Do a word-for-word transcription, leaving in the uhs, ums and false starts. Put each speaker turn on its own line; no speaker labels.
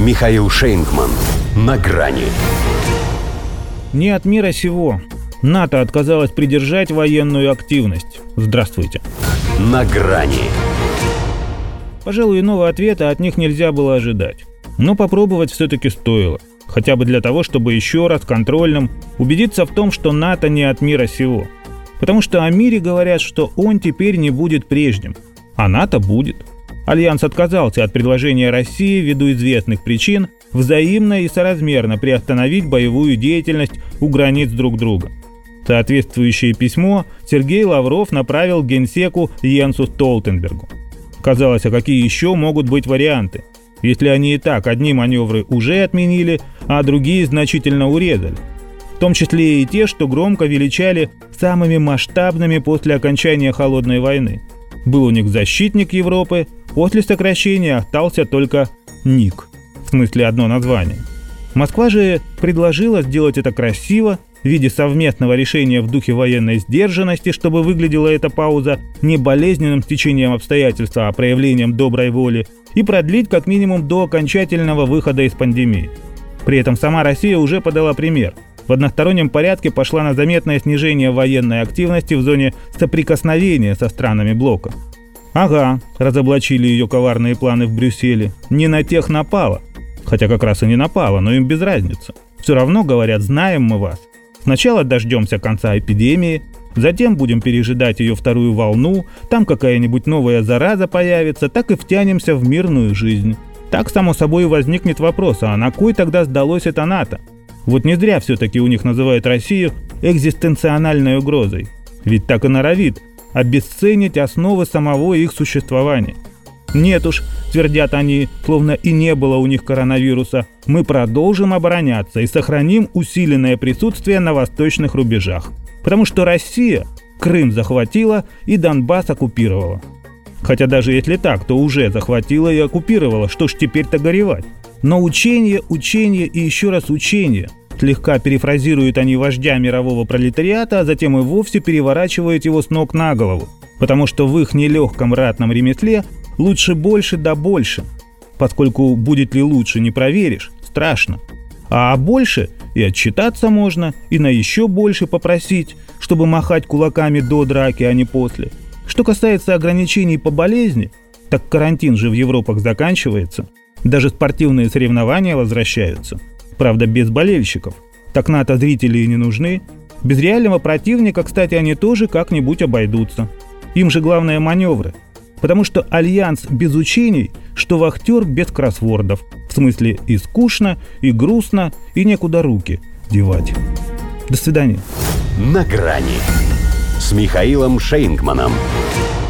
Михаил Шейнгман. На грани.
Не от мира сего. НАТО отказалось придержать военную активность. Здравствуйте.
На грани.
Пожалуй, иного ответа от них нельзя было ожидать. Но попробовать все-таки стоило. Хотя бы для того, чтобы еще раз контрольным убедиться в том, что НАТО не от мира сего. Потому что о мире говорят, что он теперь не будет прежним. А НАТО будет. Альянс отказался от предложения России ввиду известных причин взаимно и соразмерно приостановить боевую деятельность у границ друг друга. Соответствующее письмо Сергей Лавров направил генсеку Йенсу Столтенбергу. Казалось, а какие еще могут быть варианты, если они и так одни маневры уже отменили, а другие значительно урезали. В том числе и те, что громко величали самыми масштабными после окончания Холодной войны. Был у них защитник Европы, после сокращения остался только ник, в смысле одно название. Москва же предложила сделать это красиво, в виде совместного решения в духе военной сдержанности, чтобы выглядела эта пауза не болезненным стечением обстоятельств, а проявлением доброй воли, и продлить как минимум до окончательного выхода из пандемии. При этом сама Россия уже подала пример. В одностороннем порядке пошла на заметное снижение военной активности в зоне соприкосновения со странами блока. Ага, разоблачили ее коварные планы в Брюсселе. Не на тех напала. Хотя как раз и не напала, но им без разницы. Все равно, говорят, знаем мы вас. Сначала дождемся конца эпидемии, затем будем пережидать ее вторую волну, там какая-нибудь новая зараза появится, так и втянемся в мирную жизнь. Так, само собой, возникнет вопрос, а на кой тогда сдалось это НАТО? Вот не зря все-таки у них называют Россию экзистенциональной угрозой. Ведь так и норовит обесценить основы самого их существования. Нет уж, твердят они, словно и не было у них коронавируса, мы продолжим обороняться и сохраним усиленное присутствие на восточных рубежах. Потому что Россия Крым захватила и Донбасс оккупировала. Хотя даже если так, то уже захватила и оккупировала, что ж теперь-то горевать? Но учение, учение и еще раз учение. Слегка перефразируют они вождя мирового пролетариата, а затем и вовсе переворачивают его с ног на голову. Потому что в их нелегком ратном ремесле лучше больше да больше. Поскольку будет ли лучше не проверишь, страшно. А больше и отчитаться можно, и на еще больше попросить, чтобы махать кулаками до драки, а не после. Что касается ограничений по болезни, так карантин же в Европах заканчивается. Даже спортивные соревнования возвращаются. Правда, без болельщиков. Так НАТО зрители и не нужны. Без реального противника, кстати, они тоже как-нибудь обойдутся. Им же главное маневры. Потому что альянс без учений, что вахтер без кроссвордов. В смысле и скучно, и грустно, и некуда руки девать. До свидания.
На грани с Михаилом Шейнгманом.